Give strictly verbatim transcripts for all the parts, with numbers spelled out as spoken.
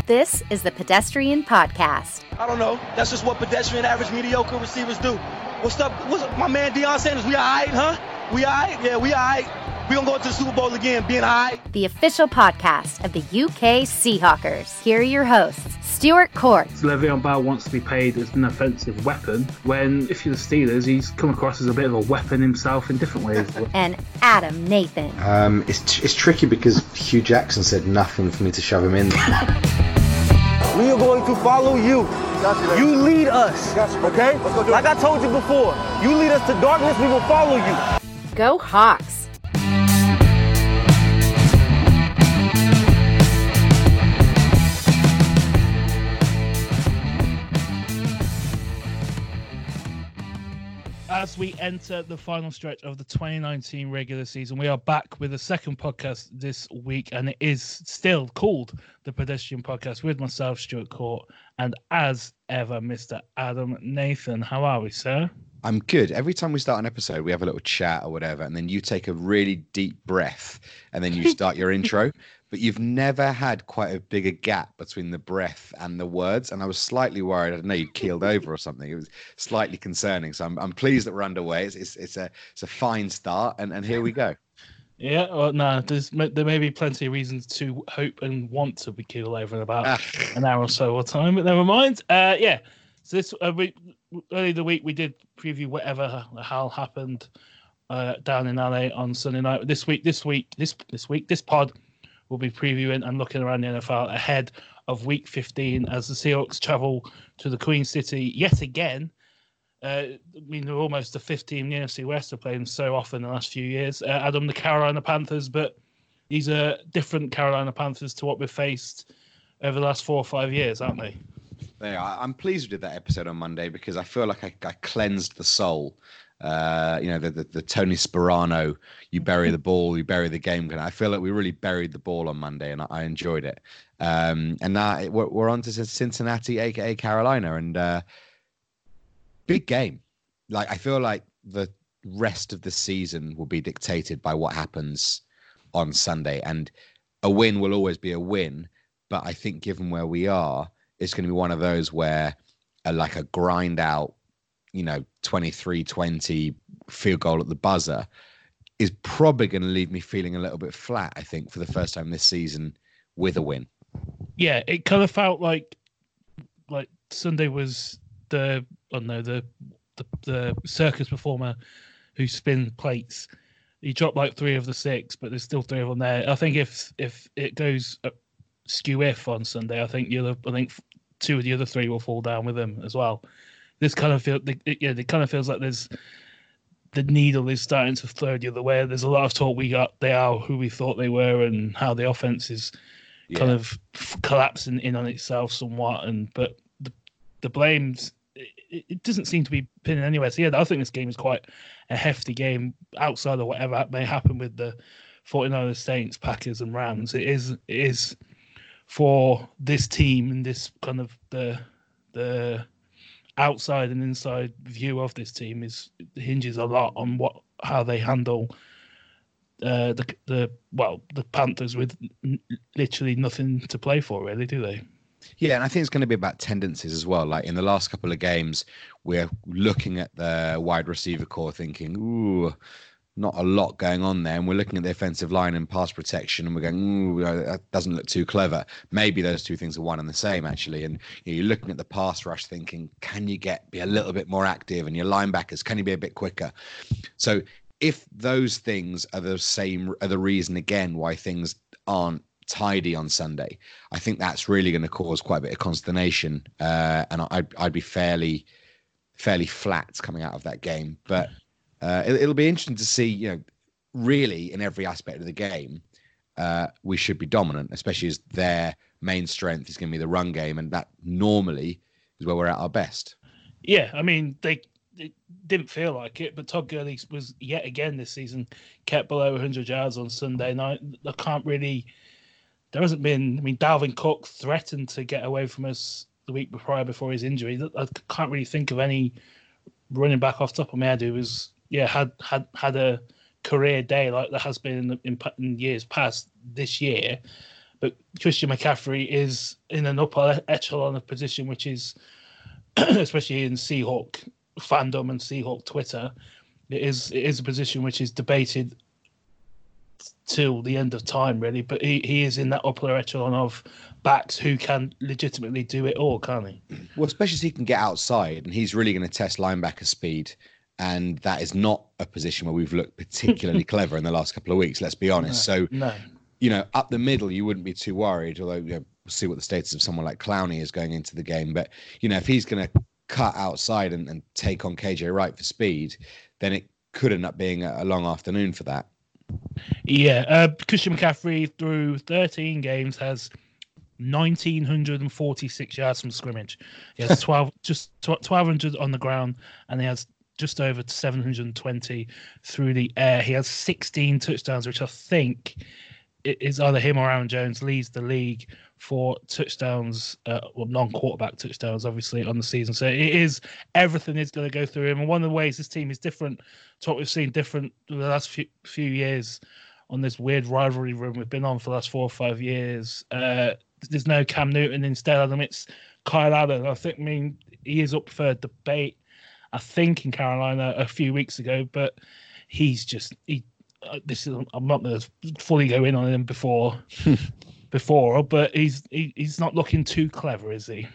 This is the Pedestrian Podcast. I don't know. That's just what pedestrian, average, mediocre receivers do. What's up? What's up? My man Deion Sanders, we all right, huh? We all right? Yeah, we all right. We're going to go into the Super Bowl again, being all right. The official podcast of the U K Seahawkers. Here are your hosts, Stuart Court. Le'Veon Bell wants to be paid as an offensive weapon, when, if you're the Steelers, he's come across as a bit of a weapon himself in different ways. And Adam Nathan. Um, it's, t- it's tricky because Hugh Jackson said nothing for me to shove him in. We are going to follow you. You lead us, okay? Like I told you before, you lead us to darkness, we will follow you. Go Hawks. As we enter the final stretch of the twenty nineteen regular season, we are back with a second podcast this week, and it is still called the Pedestrian Podcast with myself, Stuart Court, and as ever, Mister Adam Nathan. How are we, sir? I'm good. Every time we start an episode, we have a little chat or whatever, and then you take a really deep breath, and then you start your intro. But you've never had quite a bigger gap between the breath and the words, and I was slightly worried. I don't know, you keeled over or something. It was slightly concerning. So I'm I'm pleased that we're underway. It's it's, it's a it's a fine start, and, and here we go. Yeah, well, no, there's there may be plenty of reasons to hope and want to be keeled over in about an hour or so of time, but never mind. Uh, yeah. So this uh, we, early the week we did preview whatever the hell happened uh, down in L A on Sunday night. This week, this week, this this week, this pod. We'll be previewing and looking around the N F L ahead of Week fifteen as the Seahawks travel to the Queen City yet again. Uh, I mean, they're almost the fifth team in the N F C West have played them so often in the last few years. Uh, Adam, the Carolina Panthers, but these are different Carolina Panthers to what we've faced over the last four or five years, aren't they? They are. I'm pleased we did that episode on Monday because I feel like I, I cleansed the soul. Uh, you know, the, the the Tony Sperano, you bury the ball, you bury the game. I feel like we really buried the ball on Monday, and I, I enjoyed it. Um, and now we're, we're on to Cincinnati, aka Carolina, and uh, big game. Like I feel like the rest of the season will be dictated by what happens on Sunday, and a win will always be a win. But I think, given where we are, it's going to be one of those where, a, like a grind out, you know, twenty-three twenty field goal at the buzzer is probably going to leave me feeling a little bit flat, I think, for the first time this season with a win. Yeah, it kind of felt like like Sunday was the, I don't know, the, the, the circus performer who spin plates. He dropped like three of the six, but there's still three of them there. I think if if it goes skew if on Sunday, I think the other, I think two of the other three will fall down with him as well. This kind of feel, it, yeah, it kind of feels like there's the needle is starting to flow the other way. There's a lot of talk we got. They are who we thought they were, and how the offense is yeah. kind of collapsing in on itself somewhat. And but the the blames, it, it doesn't seem to be pinning anywhere. So yeah, I think this game is quite a hefty game outside of whatever may happen with the 49ers, Saints, Packers, and Rams. It is it is for this team and this kind of the the. outside and inside view of this team is hinges a lot on what how they handle uh, the the well the Panthers with n- literally nothing to play for, really, do they? Yeah, and I think it's going to be about tendencies as well. Like in the last couple of games, we're looking at the wide receiver core, thinking, "Ooh, not a lot going on there," and we're looking at the offensive line and pass protection, and we're going, "Ooh, that doesn't look too clever." Maybe those two things are one and the same, actually. And you know, you're looking at the pass rush, thinking, "Can you get be a little bit more active?" And your linebackers, can you be a bit quicker? So, if those things are the same, are the reason again why things aren't tidy on Sunday, I think that's really going to cause quite a bit of consternation, uh, and I'd I'd be fairly fairly flat coming out of that game, but. Uh, it, it'll be interesting to see, you know, really in every aspect of the game, uh, we should be dominant, especially as their main strength is going to be the run game. And that normally is where we're at our best. Yeah, I mean, they, they didn't feel like it, but Todd Gurley was yet again this season kept below one hundred yards on Sunday night. I can't really, there hasn't been, I mean, Dalvin Cook threatened to get away from us the week prior before his injury. I can't really think of any running back off the top of my head who was, yeah, had had had a career day like there has been in, in, in years past this year. But Christian McCaffrey is in an upper echelon of position, which is, especially in Seahawk fandom and Seahawk Twitter, it is it is a position which is debated till the end of time, really. But he, he is in that upper echelon of backs who can legitimately do it all, can't he? Well, especially as he can get outside, and he's really going to test linebacker speed. And that is not a position where we've looked particularly clever in the last couple of weeks, let's be honest. No, so, no. you know, up the middle, you wouldn't be too worried, although, you know, we'll see what the status of someone like Clowney is going into the game. But, you know, if he's going to cut outside and, and take on K J Wright for speed, then it could end up being a, a long afternoon for that. Yeah, uh, Christian McCaffrey through thirteen games has one thousand nine hundred forty-six yards from scrimmage. He has twelve, just twelve hundred on the ground, and he has just over seven hundred twenty through the air. He has sixteen touchdowns, which I think is either him or Aaron Jones leads the league for touchdowns, uh, well, non-quarterback touchdowns, obviously, on the season. So it is, everything is going to go through him. And one of the ways this team is different to what we've seen different the last few, few years on this weird rivalry run we've been on for the last four or five years. Uh, there's no Cam Newton. Instead of them, it's Kyle Allen. I think, I mean, he is up for debate, I think, in Carolina a few weeks ago, but he's just, he, uh, this is, I'm not going to fully go in on him before, before, but he's he, he's not looking too clever, is he?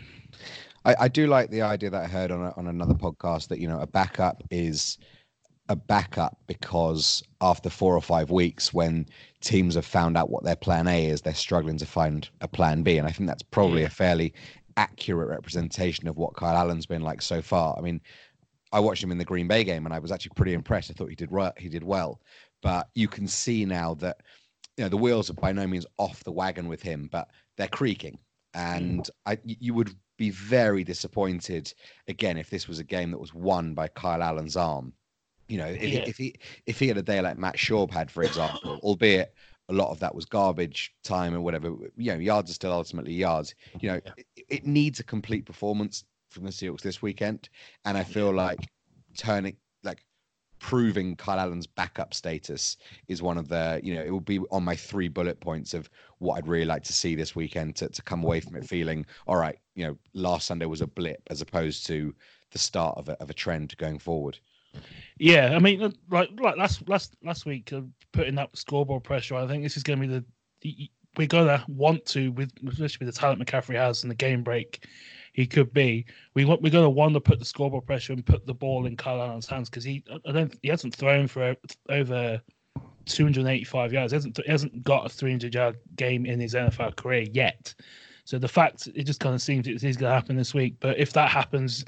I, I do like the idea that I heard on a, on another podcast that, you know, a backup is a backup because after four or five weeks, when teams have found out what their plan A is, they're struggling to find a plan B. And I think that's probably Yeah. a fairly accurate representation of what Kyle Allen's been like so far. I mean, I watched him in the Green Bay game and I was actually pretty impressed. I thought he did right. He did well, but you can see now that, you know, the wheels are by no means off the wagon with him, but they're creaking. And I, you would be very disappointed again if this was a game that was won by Kyle Allen's arm. You know, if, Yeah. if he if he had a day like Matt Schaub had, for example, albeit a lot of that was garbage time or whatever, you know, yards are still ultimately yards. You know, Yeah. it, it needs a complete performance from the Seahawks this weekend, and I feel like turning like proving Kyle Allen's backup status is one of the, you know, it will be on my three bullet points of what I'd really like to see this weekend to, to come away from it feeling, all right, you know, last Sunday was a blip as opposed to the start of a, of a trend going forward. Yeah, I mean, like like last last last week, uh, putting that scoreboard pressure, I think this is going to be the, the we're going to want to, with especially with the talent McCaffrey has and the game break he could be. We want we're going to want to put the scoreboard pressure and put the ball in Kyle Allen's hands because he I don't he hasn't thrown for over two hundred eighty-five yards. He hasn't he hasn't got a three hundred yard game in his N F L career yet. So the fact it just kind of seems it is going to happen this week. But if that happens,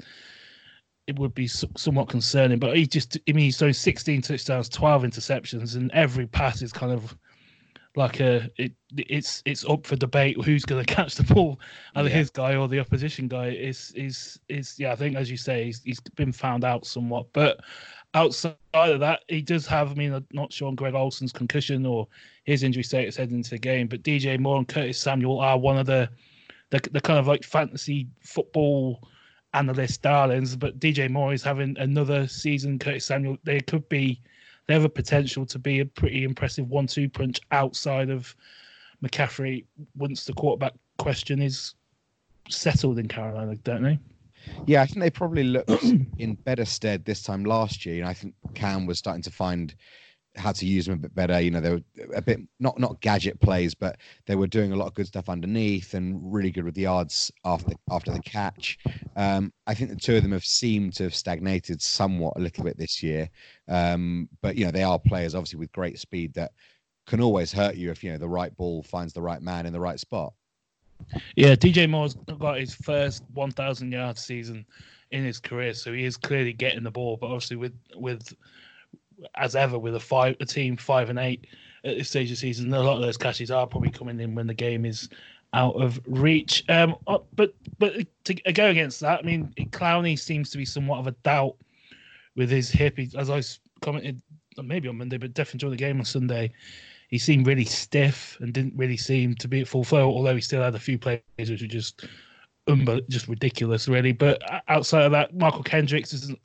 it would be somewhat concerning. But he just, I mean, he's thrown sixteen touchdowns, twelve interceptions, and every pass is kind of like a, it, it's it's up for debate who's going to catch the ball, either Yeah. his guy or the opposition guy. Is is is yeah, I think as you say, he's, he's been found out somewhat. But outside of that, he does have, I mean, I'm not sure on Greg Olson's concussion or his injury status heading into the game, but D J Moore and Curtis Samuel are one of the, the, the kind of like fantasy football analyst darlings, but D J Moore is having another season. Curtis Samuel, they could be, they have a potential to be a pretty impressive one two punch outside of McCaffrey once the quarterback question is settled in Carolina, don't they? Yeah, I think they probably looked in better stead this time last year. And I think Cam was starting to find how to use them a bit better. You know, they were a bit not not gadget plays, but they were doing a lot of good stuff underneath and really good with the yards after after the catch. Um, I think the two of them have seemed to have stagnated somewhat a little bit this year. Um, but you know, they are players obviously with great speed that can always hurt you if you know the right ball finds the right man in the right spot. Yeah, D J Moore's got his first one thousand yard season in his career, so he is clearly getting the ball. But obviously, with with as ever with a five a team five and eight at this stage of the season, a lot of those catches are probably coming in when the game is out of reach. Um, but but to go against that, I mean, Clowney seems to be somewhat of a doubt with his hip. He, as I commented, maybe on Monday, but definitely during the game on Sunday, he seemed really stiff and didn't really seem to be at full flow, although he still had a few plays which were just um, just ridiculous, really. But outside of that, Michael Kendricks doesn't.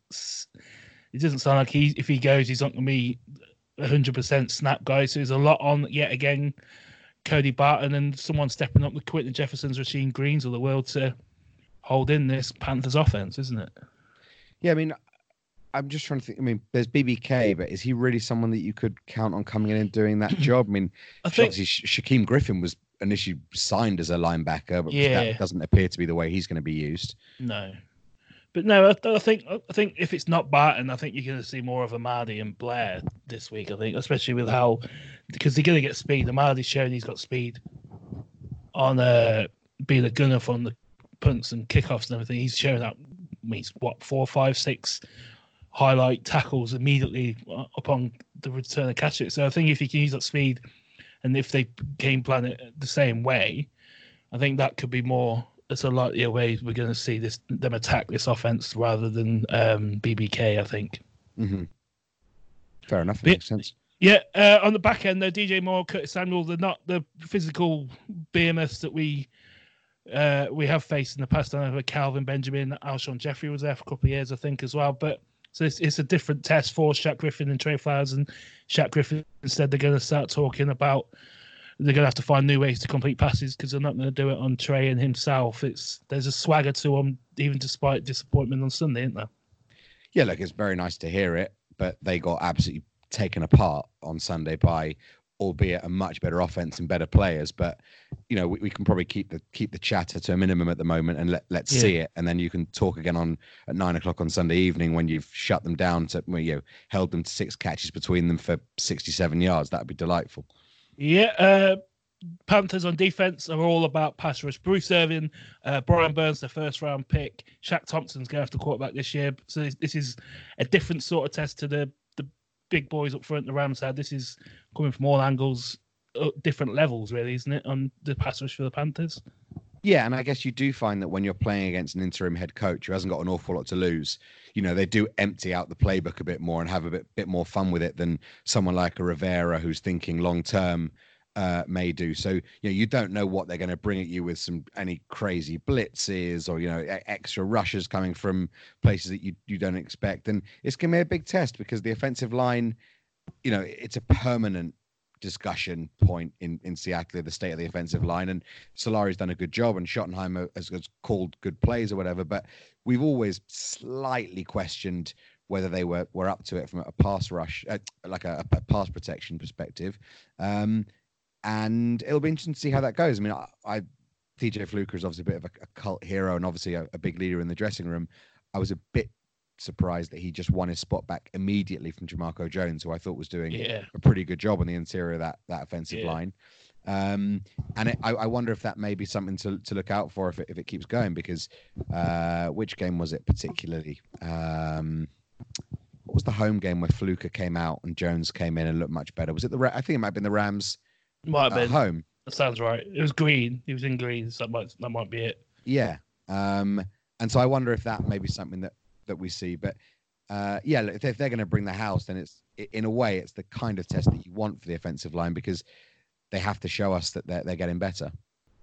It doesn't sound like he, if he goes, he's not going to be a hundred percent snap guy. So there's a lot on yet again Cody Barton and someone stepping up, the Quentin Jeffersons, Rasheem Greens of the world to hold in this Panthers offense, isn't it? Yeah, I mean, I'm just trying to think. I mean, there's B B K, but is he really someone that you could count on coming in and doing that job? I mean, I think obviously Sha- Shaquem Griffin was initially signed as a linebacker, but Yeah. that doesn't appear to be the way he's going to be used. no. But no, I, I think I think if it's not Barton, I think you're going to see more of Amadi and Blair this week. I think, especially with how, because they're going to get speed. Amadi's shown he's got speed on uh, being a gunner from the punts and kickoffs and everything. He's showing up. He's what four, five, six highlight tackles immediately upon the return of catch it. So I think if you can use that speed, and if they game plan it the same way, I think that could be more. It's a likelier way we're going to see this them attack this offense rather than um, B B K. I think. Mm-hmm. Fair enough. That Yeah. makes sense. Yeah, uh, on the back end, though, D J Moore, Curtis Samuel, they're not the physical behemoths that we uh, we have faced in the past. I know Calvin Benjamin, Alshon Jeffrey was there for a couple of years, I think, as well. But so it's, it's a different test for Shaq Griffin and Trey Flowers. And Shaq Griffin, instead, they're going to start talking about they're going to have to find new ways to complete passes because they're not going to do it on Trey and himself. It's there's a swagger to them, even despite disappointment on Sunday, isn't there? Yeah, look, it's very nice to hear it, but they got absolutely taken apart on Sunday by, albeit a much better offense and better players. But you know, we, we can probably keep the keep the chatter to a minimum at the moment and let let's Yeah. see it, and then you can talk again on at nine o'clock on Sunday evening when you've shut them down to well, you know, held them to six catches between them for sixty-seven yards. That'd be delightful. Yeah, uh, Panthers on defense are all about pass rush. Bruce Irvin, uh, Brian Burns, the first round pick. Shaq Thompson's going to have to quarterback this year. So this, this is a different sort of test to the the big boys up front, the Rams had. This is coming from all angles, uh, different levels, really, isn't it, on the pass rush for the Panthers? Yeah, and I guess you do find that when you're playing against an interim head coach who hasn't got an awful lot to lose, you know, they do empty out the playbook a bit more and have a bit bit more fun with it than someone like a Rivera who's thinking long term uh, may do. So, you know, you don't know what they're going to bring at you with some any crazy blitzes or, you know, e- extra rushes coming from places that you, you don't expect. And it's going to be a big test because the offensive line, you know, it's a permanent discussion point in, in Seattle, the state of the offensive line, and Solari's done a good job and Schottenheimer has, has called good plays or whatever, but we've always slightly questioned whether they were, were up to it from a pass rush, uh, like a, a pass protection perspective. Um, and it'll be interesting to see how that goes. I mean, I, I T J Fluker is obviously a bit of a, a cult hero and obviously a, a big leader in the dressing room. I was a bit surprised that he just won his spot back immediately from Jamarco Jones, who I thought was doing Yeah. a pretty good job on the interior of that that offensive Yeah. line. Um, and it, I, I wonder if that may be something to, to look out for if it, if it keeps going, because uh, which game was it particularly? Um, what was the home game where Fluker came out and Jones came in and looked much better? Was it the Ra- I think it might have been the Rams Might have at been. home. That sounds right. It was green. He was in green, so that might that might be it. Yeah. Um, and so I wonder if that may be something that, that we see. But uh, yeah, if they're, if they're going to bring the house, then it's in a way it's the kind of test that you want for the offensive line because they have to show us that they're, they're getting better.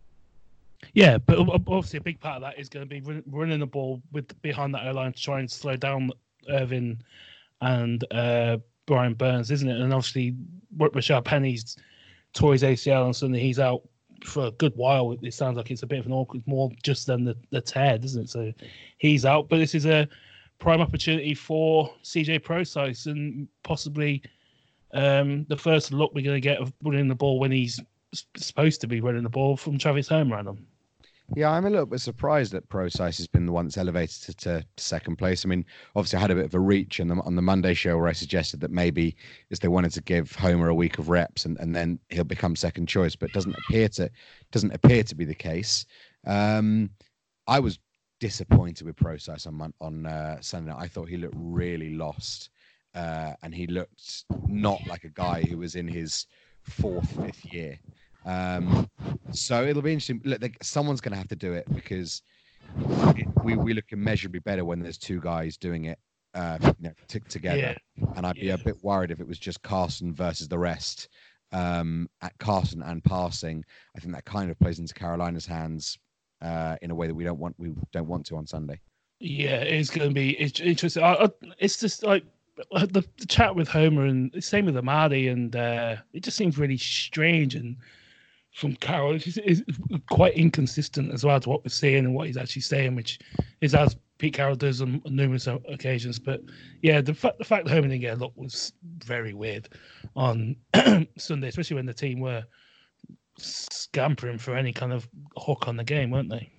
Yeah, but ob- obviously a big part of that is going to be run- running the ball with behind that O-line to try and slow down Irvin and uh, Brian Burns, isn't it? And obviously Rashad Penny's tore his A C L on Sunday. He's out for a good while. It sounds like it's a bit of an awkward, more just than the, the tear, doesn't it? So he's out. But this is a prime opportunity for C J Prosise and possibly um, the first look we're going to get of running the ball when he's supposed to be running the ball from Travis Homer on him. Yeah, I'm a little bit surprised that Prosise has been the one that's elevated to, to second place. I mean, obviously I had a bit of a reach on the, on the Monday show where I suggested that maybe if they wanted to give Homer a week of reps and, and then he'll become second choice, but it doesn't appear to doesn't appear to be the case. Um, I was disappointed with Prosise on Mon- on uh, Sunday night. I thought he looked really lost, uh, and he looked not like a guy who was in his fourth, fifth year. Um, so it'll be interesting. Look, they, someone's going to have to do it because it, we we look immeasurably better when there's two guys doing it uh, you know, t- together. Yeah. And I'd be Yeah. a bit worried if it was just Carson versus the rest. Um, at Carson and passing, I think that kind of plays into Carolina's hands uh, in a way that we don't want we don't want to on Sunday. Yeah, it's going to be it's interesting. I, I, it's just like the, the chat with Homer and the same with Amadi, and uh, it just seems really strange and from Carroll is, is quite inconsistent as well to what we're seeing and what he's actually saying, which is as Pete Carroll does on numerous occasions. But yeah, the fact the fact that Home didn't get a look was very weird on Sunday, especially when the team were scampering for any kind of hook on the game, weren't they?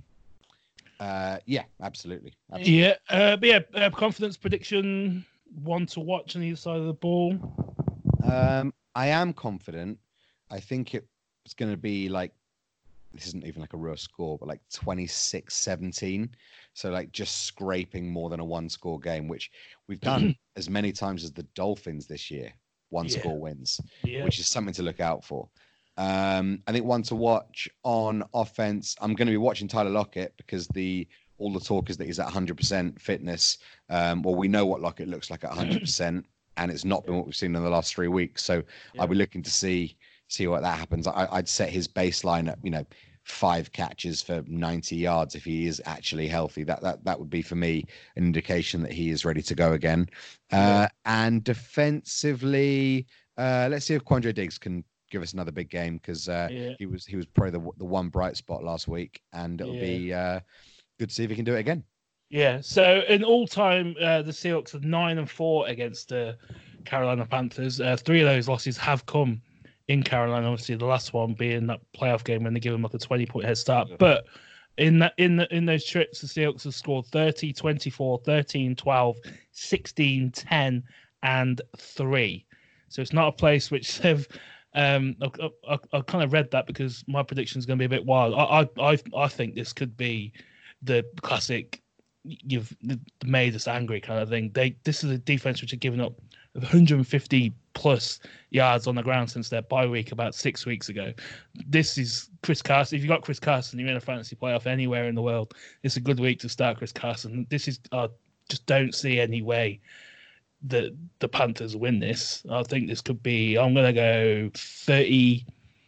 Uh, yeah, absolutely. absolutely. Yeah, uh, but yeah, uh, confidence prediction, one to watch on either side of the ball. Um, I am confident. I think it's going to be like, this isn't even like a real score, but like twenty-six seventeen. So like just scraping more than a one score game, which we've done as many times as the Dolphins this year, one Yeah. score wins, Yeah. which is something to look out for. Um, I think one to watch on offense, I'm going to be watching Tyler Lockett because the all the talk is that he's at one hundred percent fitness. Um, well, we know what Lockett looks like at one hundred percent, and it's not been what we've seen in the last three weeks. So Yeah. I'll be looking to see see what that happens. I, I'd set his baseline at, you know, five catches for ninety yards if he is actually healthy. That that that would be for me an indication that he is ready to go again. Uh, and defensively, uh, let's see if Quandre Diggs can give us another big game because uh, Yeah. he was he was probably the the one bright spot last week, and it'll Yeah. be uh, good to see if he can do it again. Yeah. So in all time, uh, the Seahawks are nine and four against the Carolina Panthers. Uh, three of those losses have come in Carolina. Obviously, the last one being that playoff game when they give them like a twenty point head start. But in that in the, in those trips, the Seahawks have scored thirty, twenty-four, thirteen, twelve, sixteen, ten, and three. So it's not a place which they've. Um, I, I, I kind of read that because my prediction is going to be a bit wild. I, I, I, I think this could be the classic "you've made us angry" kind of thing. They this is a defense which have given up one hundred fifty plus yards on the ground since their bye week about six weeks ago. This is Chris Carson. If you got Chris Carson, you're in a fantasy playoff anywhere in the world. It's a good week to start Chris Carson. This is I just don't see any way that the Panthers win this. I think this could be, I'm going to go thirty-eight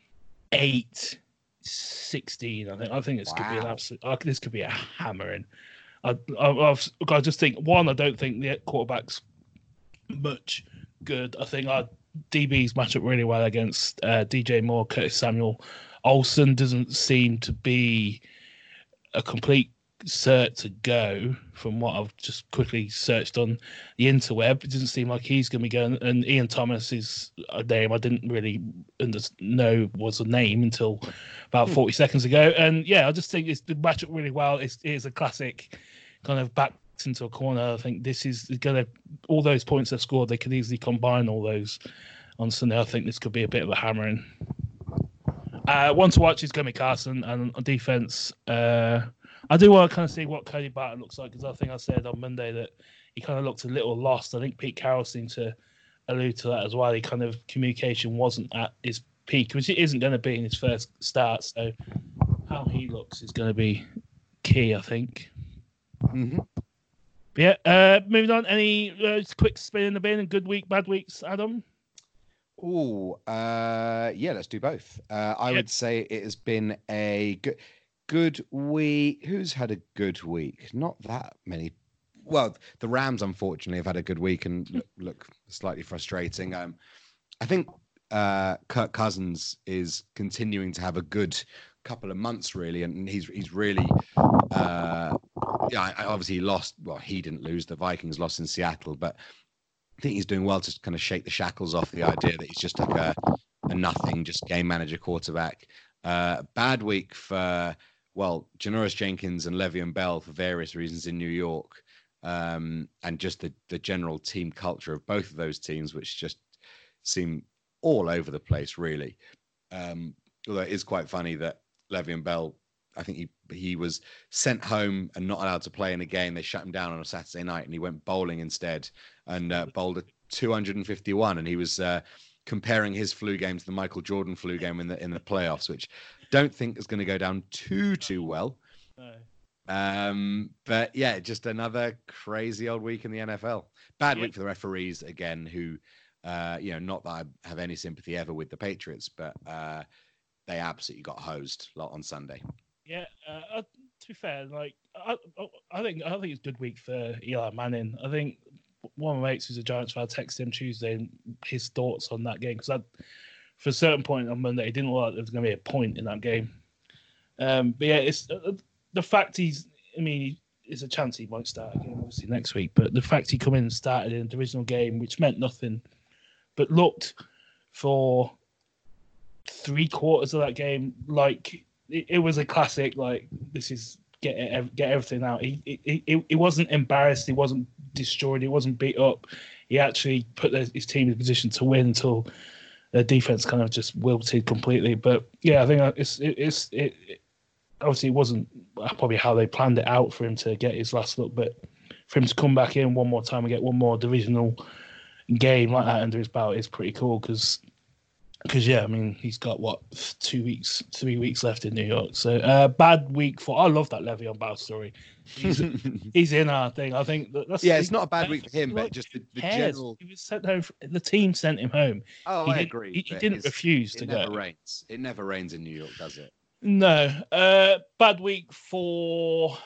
sixteen. I think I think this wow. could be an absolute, I, this could be a hammering. I, I, I've, I just think, one, I don't think the quarterback's much good. I think our D Bs match up really well against uh, D J Moore, Curtis Samuel. Olsen doesn't seem to be a complete cert to go from what I've just quickly searched on the interweb. It doesn't seem like he's going to be going. And Ian Thomas is a name I didn't really under- know was a name until about forty seconds ago. And yeah, I just think it's the matchup really well. It's, it's a classic kind of back into a corner. I think this is going to, all those points they've scored, they could easily combine all those on Sunday. I think this could be a bit of a hammering. Uh, one to watch is going to be Carson, and on defense, uh, I do want to kind of see what Cody Barton looks like, because I think I said on Monday that he kind of looked a little lost. I think Pete Carroll seemed to allude to that as well. He kind of, communication wasn't at his peak, which it isn't going to be in his first start. So how he looks is going to be key, I think. Mm-hmm. But yeah, uh, moving on. Any uh, quick spin in the bin and good week, bad weeks, Adam? Oh, uh, yeah, let's do both. Uh, I Yep. would say it has been a good, good week. Who's had a good week? Not that many. Well, the Rams, unfortunately, have had a good week and look, look slightly frustrating. Um, I think uh, Kirk Cousins is continuing to have a good couple of months, really, and he's he's really. Uh, yeah, I, obviously he lost. Well, he didn't lose. The Vikings lost in Seattle, but I think he's doing well to kind of shake the shackles off the idea that he's just like a, a nothing, just game manager quarterback. Uh, bad week for, well, Janoris Jenkins and Le'Veon Bell for various reasons in New York. Um, and just the, the general team culture of both of those teams, which just seem all over the place, really. Um, although it is quite funny that Le'Veon Bell, I think he he was sent home and not allowed to play in a game. They shut him down on a Saturday night, and he went bowling instead and uh, bowled a two hundred fifty-one. And he was uh, comparing his flu game to the Michael Jordan flu game in the in the playoffs, which don't think is going to go down too too well. No. Um, but yeah, just another crazy old week in the N F L. Bad Yeah. week for the referees again, who, uh, you know, not that I have any sympathy ever with the Patriots, but uh, they absolutely got hosed a lot on Sunday. Yeah, uh, uh, to be fair, like I, I think I think it's a good week for Eli Manning. I think one of my mates who's a Giants fan, I texted him Tuesday and his thoughts on that game, because I for a certain point on Monday, it didn't look like there was going to be a point in that game. Um, but yeah, it's uh, the fact he's. I mean, it's a chance he might start again, obviously next week. But the fact he come in and started in a divisional game, which meant nothing, but looked for three quarters of that game like it, it was a classic. Like, this is get it, get everything out. He he, he he wasn't embarrassed. He wasn't destroyed. He wasn't beat up. He actually put his team in a position to win until their defense kind of just wilted completely. But yeah, I think it's it, it's it, it obviously it wasn't probably how they planned it out for him to get his last look, but for him to come back in one more time and get one more divisional game like that under his belt is pretty cool. Because because yeah, I mean, he's got what two weeks, three weeks left in New York. So uh, bad week for. I love that Le'Veon Bell story. He's, he's in our thing. I think that that's yeah, it's not a bad week for him, but just the, the general. He was sent home. The team sent him home. Oh, he I did, agree. He, he didn't refuse to it go. It never rains. It never rains in New York, does it? No. Uh, bad week for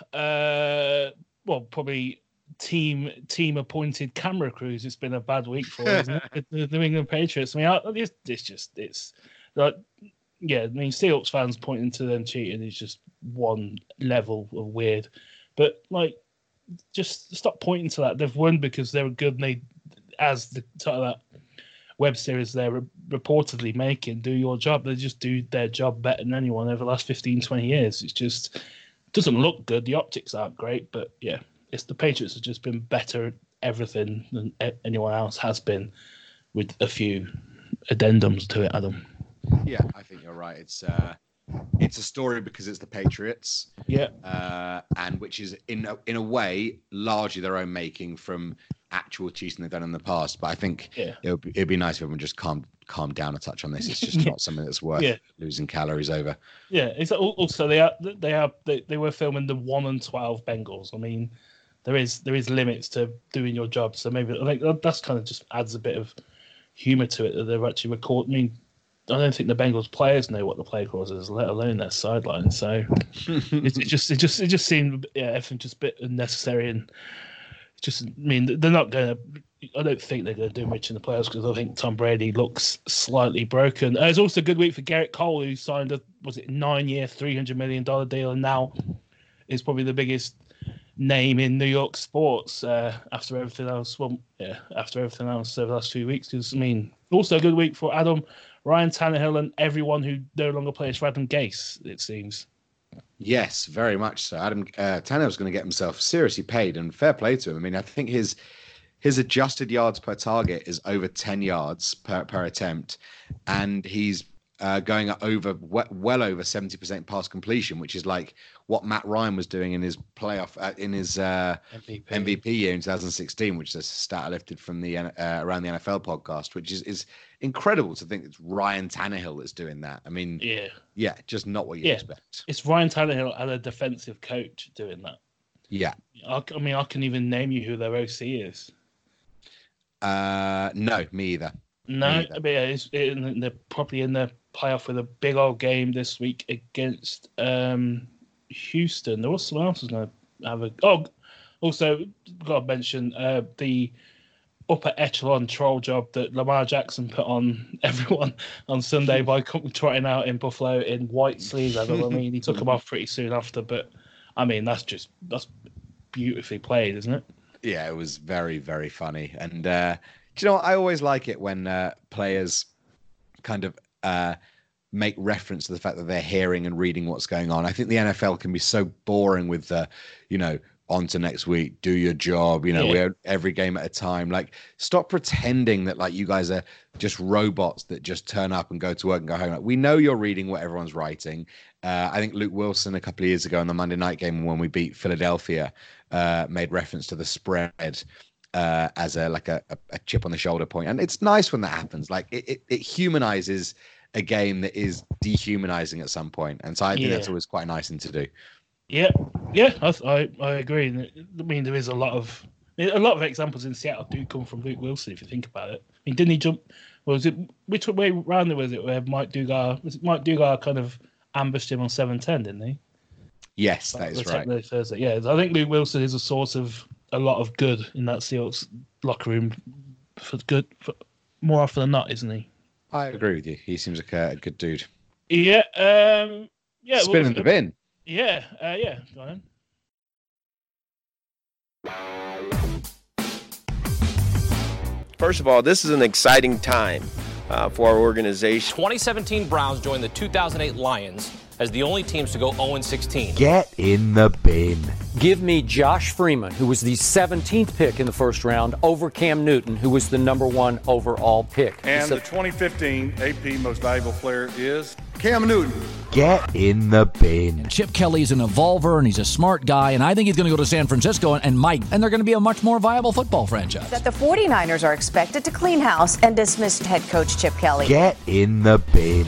uh, well, probably team team appointed camera crews. It's been a bad week for isn't it? The New England Patriots. I mean, I, it's, it's just it's like yeah. I mean, Seahawks fans pointing to them cheating is just one level of weird. But like, just stop pointing to that. They've won because they were good. And they, as the sort of that web series they're re- reportedly making, do your job. They just do their job better than anyone over the last fifteen, twenty years. It's just it doesn't look good. The optics aren't great, but yeah, it's the Patriots have just been better at everything than anyone else has been, with a few addendums to it, Adam. Yeah, I think you're right. It's uh, it's a story because it's the Patriots. Yeah, uh, and which is in a, in a way largely their own making from actual cheating they've done in the past. But I think yeah. it would be, it'd be nice if everyone just calm calm down a touch on this. It's just yeah. not something that's worth yeah. losing calories over. Yeah, it's also they are they are they, they were filming the one and twelve Bengals. I mean, there is there is limits to doing your job. So maybe I think that's kind of just adds a bit of humour to it that they're actually recording. I mean, I don't think the Bengals players know what the play cause is, let alone their sideline. So it, it just it just it just seemed yeah everything just a bit unnecessary, and just I mean they're not going to. I don't think they're going to do much in the playoffs because I think Tom Brady looks slightly broken. Uh, it's also a good week for Garrett Cole, who signed a was it nine year, three hundred million dollar deal, and now is probably the biggest name in New York sports uh, after everything else. Well, yeah, after everything else over the last few weeks. Because I mean, also a good week for Adam, Ryan Tannehill, and everyone who no longer plays for Adam Gase, it seems. Yes, very much so. Adam uh, Tannehill's going to get himself seriously paid, and fair play to him. I mean, I think his his adjusted yards per target is over ten yards per, per attempt, and he's uh, going over well over seventy percent pass completion, which is like what Matt Ryan was doing in his playoff uh, in his uh, M V P. M V P year in twenty sixteen, which is a stat I lifted from the uh, Around the N F L podcast, which is is incredible to think it's Ryan Tannehill that's doing that. I mean, yeah, yeah, just not what you yeah. expect. It's Ryan Tannehill and a defensive coach doing that. Yeah, I, I mean, I can even name you who their O C is. Uh, no, me either. No, me either. But yeah, it's, it, they're probably in the playoff with a big old game this week against um, Houston. There was someone else who's going to have a. Oh, also got to mention uh, the upper echelon troll job that Lamar Jackson put on everyone on Sunday by trotting out in Buffalo in white sleeves. I mean, he took them off pretty soon after, but I mean, that's just that's beautifully played, isn't it? Yeah, it was very, very funny. And uh, do you know what? I always like it when uh, players kind of uh, make reference to the fact that they're hearing and reading what's going on. I think the N F L can be so boring with the, you know, on to next week, do your job, you know, yeah. we're every game at a time. Like, stop pretending that like you guys are just robots that just turn up and go to work and go home. Like, we know you're reading what everyone's writing. Uh, I think Luke Wilson a couple of years ago on the Monday night game when we beat Philadelphia uh, made reference to the spread uh, as a like a, a chip on the shoulder point. And it's nice when that happens. Like it, it, it humanizes a game that is dehumanizing at some point. And so I think yeah. that's always quite a nice thing to do. Yeah, yeah, I, I I agree. I mean, there is a lot of a lot of examples in Seattle do come from Luke Wilson if you think about it. I mean, didn't he jump? Was it which way round was it where Mike Dugar was it Mike Dugar kind of ambushed him on seven ten, didn't he? Yes, that is right. Thursday. Yeah, I think Luke Wilson is a source of a lot of good in that Seahawks locker room for good for more often than not, isn't he? I agree with you. He seems like a, a good dude. Yeah. Um, yeah. Spin well, in the bin. Yeah. Uh, yeah. Go on. First of all, this is an exciting time uh, for our organization. twenty seventeen Browns joined the two thousand eight Lions as the only teams to go oh and sixteen. Get in the bin. Give me Josh Freeman, who was the seventeenth pick in the first round, over Cam Newton, who was the number one overall pick. And so- the twenty fifteen A P Most Valuable Player is Cam Newton. Get in the bin. Chip Kelly's an evolver, and he's a smart guy, and I think he's going to go to San Francisco and, and Mike, and they're going to be a much more viable football franchise. That the 49ers are expected to clean house and dismiss head coach Chip Kelly. Get in the bin.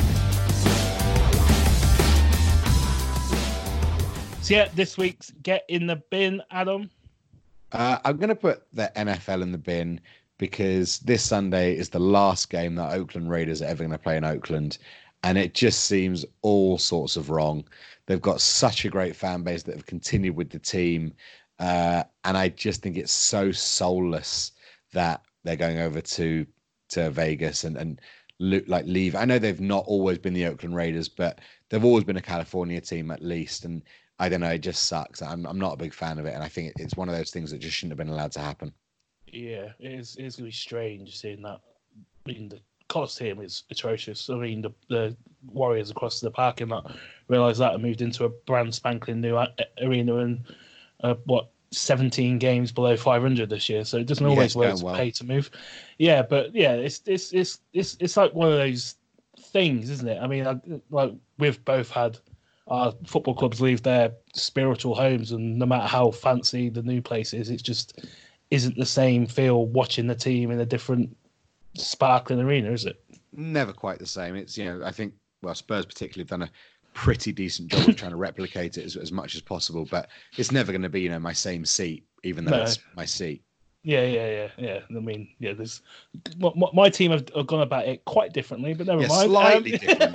So yeah, this week's Get in the Bin, Adam. Uh, I'm going to put the N F L in the bin because this Sunday is the last game that Oakland Raiders are ever going to play in Oakland. And it just seems all sorts of wrong. They've got such a great fan base that have continued with the team. Uh, and I just think it's so soulless that they're going over to to Vegas and, and look like leave. I know they've not always been the Oakland Raiders, but they've always been a California team at least. And I don't know, it just sucks. I'm I'm not a big fan of it. And I think it's one of those things that just shouldn't have been allowed to happen. Yeah, it is, it is going to be strange seeing that. I mean, the Coliseum is atrocious. I mean, the, the Warriors across the parking lot realised that and moved into a brand spanking new a- arena and uh, what seventeen games below five hundred this year. So it doesn't always Yeah, work it's to going pay to move. Yeah, but yeah, it's it's it's it's it's like one of those things, isn't it? I mean, I, like we've both had our football clubs leave their spiritual homes, and no matter how fancy the new place is, it just isn't the same feel watching the team in a different sparkling arena, is it? Never quite the same. It's, you know, I think, well, Spurs particularly have done a pretty decent job of trying to replicate it as, as much as possible, but it's never going to be, you know, my same seat, even though No. it's my seat. Yeah, yeah, yeah, yeah. I mean, yeah, there's my, my team have, have gone about it quite differently, but never Yeah, mind. slightly Um, different.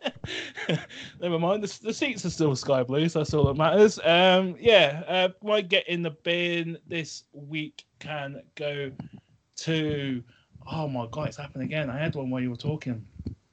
Never mind. The, the seats are still sky blue, so that's all that matters. Um, yeah, uh, my Get in the Bin this week can go to. Oh my god, it's happened again. I had one while you were talking.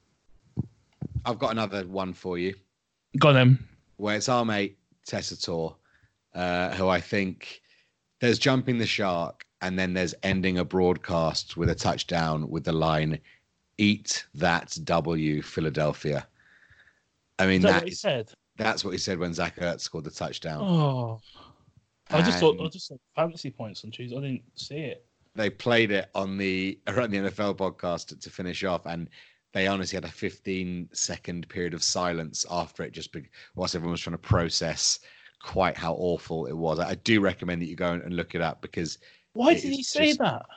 I've got another one for you. Got him. Where it's our mate Tessitore, uh, who I think there's jumping the shark, and then there's ending a broadcast with a touchdown with the line, "Eat that W, Philadelphia." I mean, Is that that what he is- said? that's what he said when Zach Ertz scored the touchdown. Oh, I just thought I And just saw fantasy points on Tuesday. I didn't see it. they played it on the around the N F L podcast to, to finish off, and they honestly had a fifteen second period of silence after it, just be, whilst everyone was trying to process quite how awful it was. I, I do recommend that you go and look it up because Why it did he is say just- that?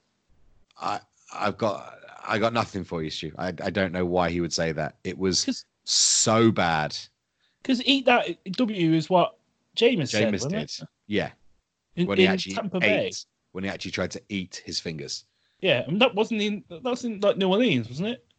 I I've got I got nothing for you, Stu. I I don't know why he would say that. It was so bad. Because eat that W is what Jameis said, Jameis wasn't did, it? yeah. In, when he in actually Tampa ate, Bay. when he actually tried to eat his fingers. Yeah, and that wasn't in that was in like New Orleans, wasn't it?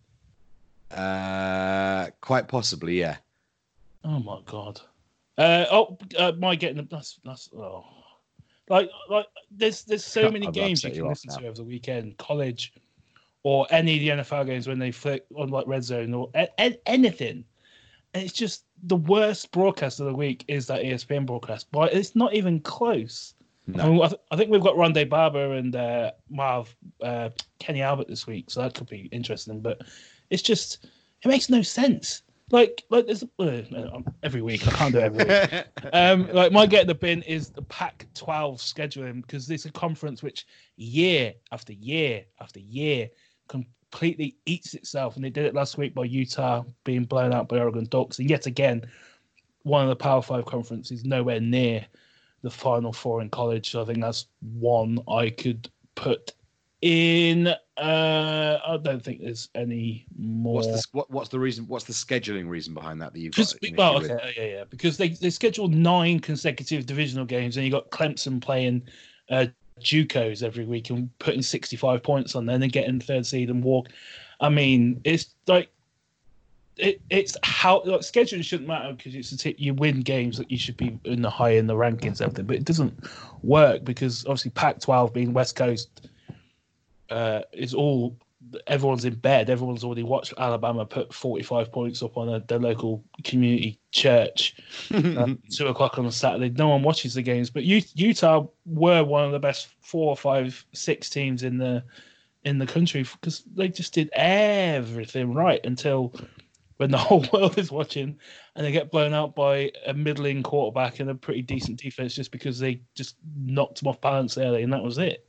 Uh, quite possibly, yeah. Oh my god. Uh, oh, uh, my getting that's that's oh, like like there's there's so many I've games you upset can you off listen now. to over the weekend, college, or any of the N F L games when they flick on like Red Zone or a- a- anything, and it's just the worst broadcast of the week is that E S P N broadcast, but it's not even close. No. I, mean, I, th- I think we've got Rondé Barber and uh, Marv uh, Kenny Albert this week, so that could be interesting. But it's just it makes no sense. Like like there's uh, every week I can't do it every week. um, like my get in the bin is the Pac twelve scheduling because this is a conference which year after year after year completely eats itself, and they did it last week by Utah being blown out by Oregon Ducks, and yet again one of the Power Five conferences nowhere near the Final Four in college. So I think that's one I could put in. Uh, I don't think there's any more. What's the what, what's the reason? What's the scheduling reason behind that that you've Because, got? an well, issue okay, with? yeah, yeah, because they, they scheduled nine consecutive divisional games, and you got Clemson playing uh, JUCOs every week and putting sixty-five points on there, and then getting third seed and walk. I mean, it's like it, it's how like, scheduling shouldn't matter because it's a t- you win games that you should be in the high in the rankings and everything, but it doesn't work because obviously Pac twelve being West Coast uh, is all everyone's in bed. Everyone's already watched Alabama put forty-five points up on a, their local community church at two o'clock on a Saturday. No one watches the games, but Utah were one of the best four or five, six teams in the in the country because they just did everything right until when the whole world is watching and they get blown out by a middling quarterback and a pretty decent defense just because they just knocked them off balance early, and that was it.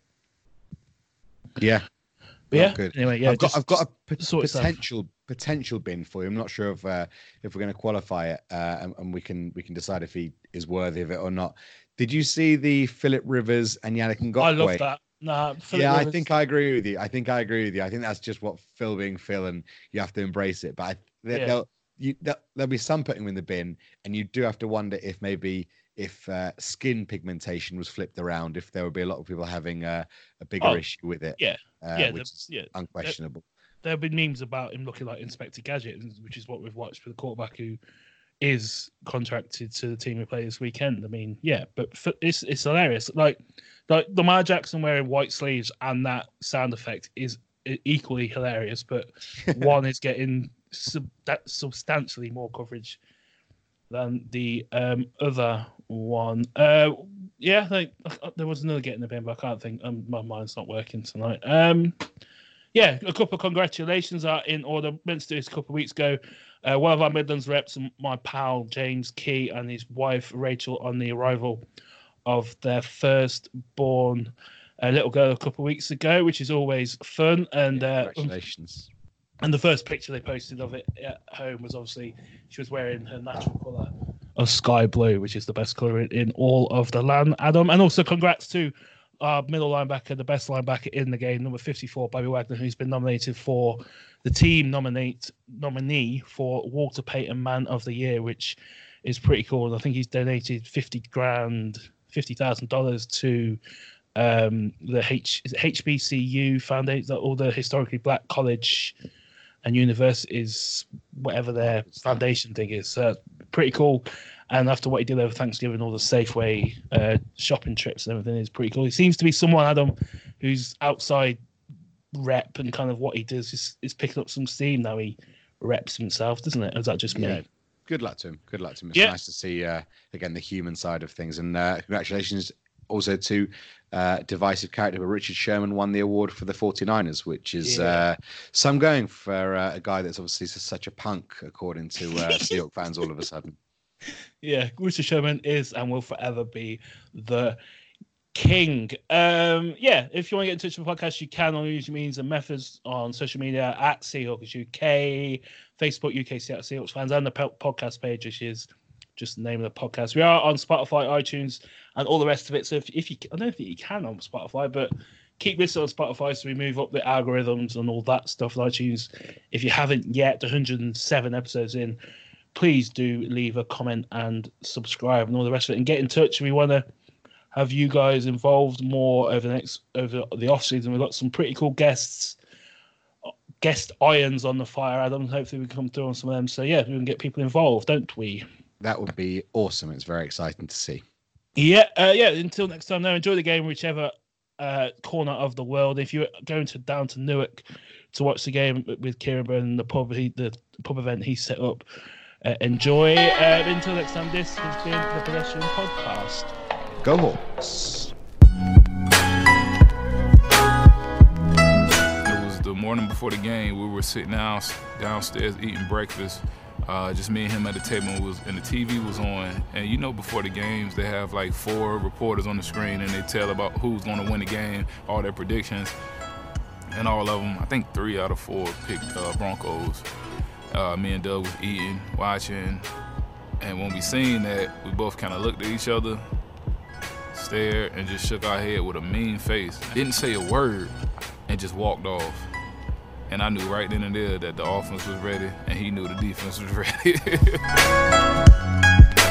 Yeah. But yeah. Good. Anyway, yeah. I've got just, I've got a p- sort potential potential bin for you. I'm not sure if uh, if we're going to qualify it, uh, and, and we can we can decide if he is worthy of it or not. Did you see the Philip Rivers and Yannick Ngakoue? I love that. Nah, Phillip yeah, Rivers. I think I agree with you. I think I agree with you. I think that's just what Phil being Phil, and you have to embrace it. But I, there, Yeah. there'll, you, there, there'll be some putting him in the bin, and you do have to wonder if maybe if uh, skin pigmentation was flipped around, if there would be a lot of people having uh, a bigger Oh, issue with it. Yeah, uh, yeah, which the- is yeah. unquestionable. There have been memes about him looking like Inspector Gadget, which is what we've watched for the quarterback who is contracted to the team we play this weekend. I mean, yeah, but f- it's it's hilarious. Like, like Lamar Jackson wearing white sleeves and that sound effect is equally hilarious, but one is getting sub- that substantially more coverage than the um, other one. Uh, yeah, like, there was another get in the bin, but I can't think. Um, my mind's not working tonight. Um, yeah, a couple of congratulations are in order. Meant to do this a couple of weeks ago. Uh, one of our Midlands reps, my pal James Key, and his wife Rachel, on the arrival of their first-born uh, little girl a couple of weeks ago, which is always fun. And uh, Congratulations. And the first picture they posted of it at home was obviously she was wearing her natural colour of sky blue, which is the best colour in, in all of the land, Adam. And also congrats to our middle linebacker, the best linebacker in the game, number fifty-four, Bobby Wagner, who's been nominated for the team nominate nominee for Walter Payton Man of the Year, which is pretty cool. And I think he's donated fifty grand, fifty thousand dollars to um, the H is it H B C U Foundation, all the historically black college and universities, whatever their foundation thing is. Uh, pretty cool. And after what he did over Thanksgiving, all the Safeway uh, shopping trips and everything is pretty cool. He seems to be someone, Adam, who's outside rep, and kind of what he does is, is picking up some steam now. He reps himself, doesn't it? Or is that just me? Yeah. Good luck to him. Good luck to him. It's Yeah. nice to see, uh, again, the human side of things. And uh, congratulations also to uh, divisive character, but Richard Sherman won the award for the forty-niners, which is Yeah. uh, some going for uh, a guy that's obviously such a punk, according to uh, Seahawks fans all of a sudden. Yeah, Richard Sherman is and will forever be the king. Um, yeah, if you want to get in touch with the podcast, you can on usual means and methods on social media at Seahawks U K, Facebook U K Seahawks fans, and the po- podcast page, which is just the name of the podcast. We are on Spotify, iTunes, and all the rest of it. So if, if you, I don't think you can on Spotify, but keep listening on Spotify so we move up the algorithms and all that stuff on iTunes. If you haven't yet, one hundred seven episodes in, please do leave a comment and subscribe and all the rest of it, and get in touch. We want to have you guys involved more over the next over the off season. We've got some pretty cool guests, guest irons on the fire, Adam. Hopefully we can come through on some of them. So yeah, we can get people involved, don't we? That would be awesome. It's very exciting to see. Yeah, uh, yeah. Until next time, now enjoy the game, whichever uh, corner of the world. If you're going to down to Newark to watch the game with Kieran Byrne, the pub, he, the pub event he set up, uh, enjoy. Uh, until next time, this has been the Pedestrian Podcast. Go Hawks. It was the morning before the game. We were sitting down downstairs eating breakfast. Uh, just me and him at the table, and, was, and the T V was on. And you know, before the games, they have like four reporters on the screen, and they tell about who's going to win the game, all their predictions. And all of them, I think three out of four picked uh, Broncos. Uh, me and Doug was eating, watching, and when we seen that, we both kind of looked at each other, stared, and just shook our head with a mean face. Didn't say a word, and just walked off. And I knew right then and there that the offense was ready, and he knew the defense was ready.